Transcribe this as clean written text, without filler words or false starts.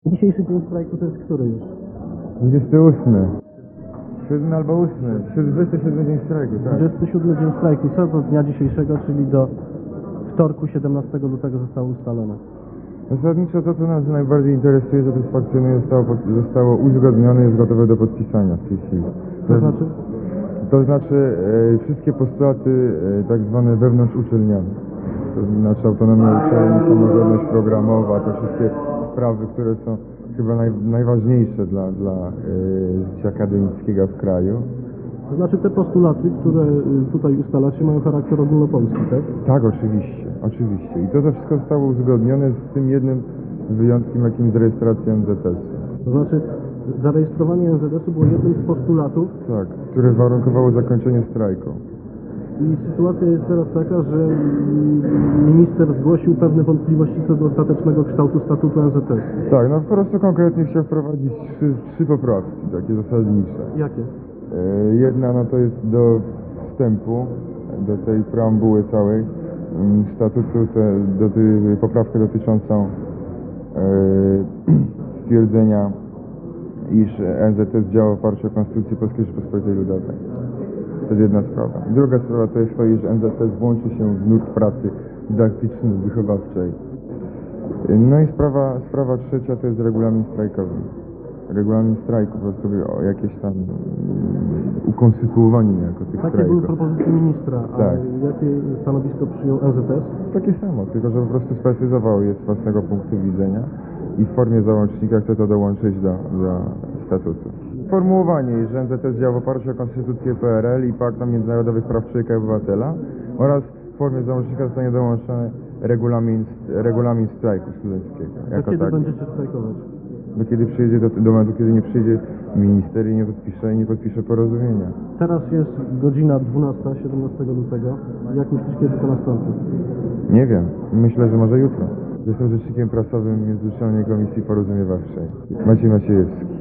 Dzisiejszy dzień strajku to jest który już? 28. 7 albo 8. 27 dzień strajku, tak. 27 dzień strajku. Co do dnia dzisiejszego, czyli do wtorku 17 lutego zostało ustalone? Zasadniczo to, co nas najbardziej interesuje, satysfakcjonuje, zostało uzgodnione i jest gotowe do podpisania w tej chwili. To znaczy? To znaczy wszystkie postulaty tak zwane wewnątrzuczelniane. To znaczy autonomia uczelni, samorządność programowa, te wszystkie sprawy, które są chyba najważniejsze dla życia akademickiego w kraju. To znaczy te postulaty, które tutaj ustalacie, mają charakter ogólnopolski, tak? Tak, oczywiście, oczywiście. I to wszystko zostało uzgodnione z tym jednym wyjątkiem, jakim z rejestracją NZS-u. To znaczy zarejestrowanie NZS-u było jednym z postulatów. Tak, które warunkowało zakończenie strajku. I sytuacja jest teraz taka, że minister zgłosił pewne wątpliwości co do ostatecznego kształtu statutu NZS. Tak, no po prostu konkretnie chciał wprowadzić trzy poprawki, takie zasadnicze. Jakie? Jedna no to jest do wstępu, do tej preambuły całej statutu, do tej poprawkę dotyczącą stwierdzenia, iż NZS działa w oparciu o Konstytucję Polskiej Rzeczypospolitej Ludowej. To jest jedna sprawa. Druga sprawa to jest to, iż NZS włączy się w nurt pracy dydaktyczno-wychowawczej. No i sprawa trzecia to jest regulamin strajkowy. Regulamin strajku, po prostu o jakieś tam ukonstytuowanie niejako tych Takie strajków. były propozycje ministra, a Tak. jakie stanowisko przyjął NZS? Takie samo, tylko że po prostu sprecyzował je z własnego punktu widzenia i w formie załącznika chce to dołączyć do statutu. Sformułowanie, że NZS działa w oparciu o Konstytucję PRL i Pakt o Międzynarodowych Praw Człowieka i Obywatela oraz w formie załącznika zostanie dołączony regulamin strajku studenckiego. Do kiedy będziecie strajkować? Do kiedy przyjdzie, do momentu, kiedy nie przyjdzie minister i nie podpisze porozumienia. Teraz jest godzina 12, 17 lutego. Jak myślisz, kiedy to nastąpi? Nie wiem. Myślę, że może jutro. Jestem rzecznikiem prasowym Międzyuczelnej Komisji Porozumiewawczej. Maciej Maciejewski.